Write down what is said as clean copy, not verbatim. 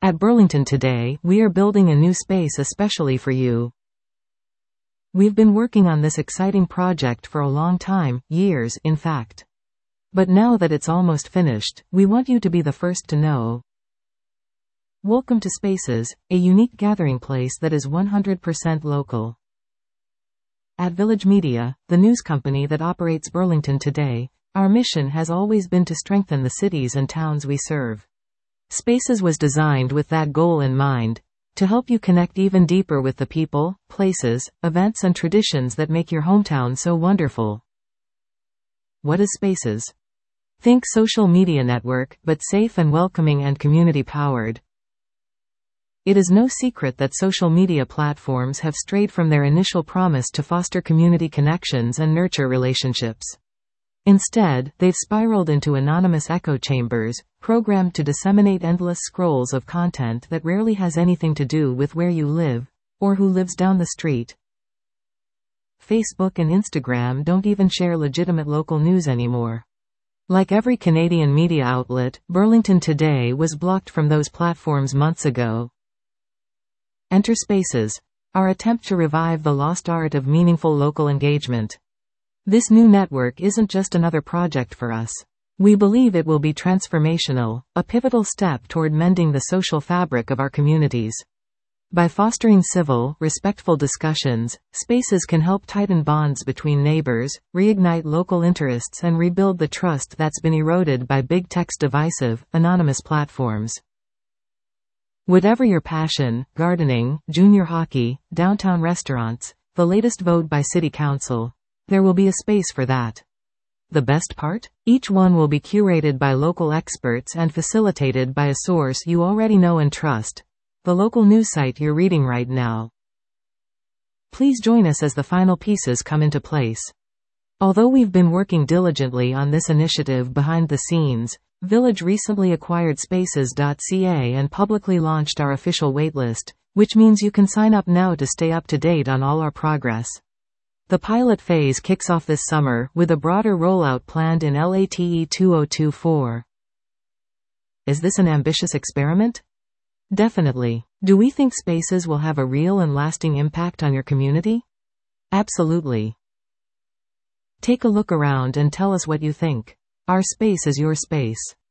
At Burlington Today, we are building a new space especially for you. We've been working on this exciting project for a long time, years, in fact. But now that it's almost finished, we want you to be the first to know. Welcome to Spaces, a unique gathering place that is 100% local. At Village Media, the news company that operates Burlington Today, our mission has always been to strengthen the cities and towns we serve. Spaces was designed with that goal in mind, to help you connect even deeper with the people, places, events and traditions that make your hometown so wonderful. What is Spaces? Think social media network, but safe and welcoming and community-powered. It is no secret that social media platforms have strayed from their initial promise to foster community connections and nurture relationships. Instead, they've spiraled into anonymous echo chambers, programmed to disseminate endless scrolls of content that rarely has anything to do with where you live, or who lives down the street. Facebook and Instagram don't even share legitimate local news anymore. Like every Canadian media outlet, Burlington Today was blocked from those platforms months ago. Enter Spaces, our attempt to revive the lost art of meaningful local engagement. This new network isn't just another project for us. We believe it will be transformational, a pivotal step toward mending the social fabric of our communities. By fostering civil, respectful discussions, Spaces can help tighten bonds between neighbors, reignite local interests and rebuild the trust that's been eroded by big tech's divisive, anonymous platforms. Whatever your passion, gardening, junior hockey, downtown restaurants, the latest vote by City Council, there will be a space for that. The best part? Each one will be curated by local experts and facilitated by a source you already know and trust, the local news site you're reading right now. Please join us as the final pieces come into place. Although we've been working diligently on this initiative behind the scenes, Village recently acquired Spaces.ca and publicly launched our official waitlist, which means you can sign up now to stay up to date on all our progress. The pilot phase kicks off this summer, with a broader rollout planned in late 2024. Is this an ambitious experiment? Definitely. Do we think Spaces will have a real and lasting impact on your community? Absolutely. Take a look around and tell us what you think. Our space is your space.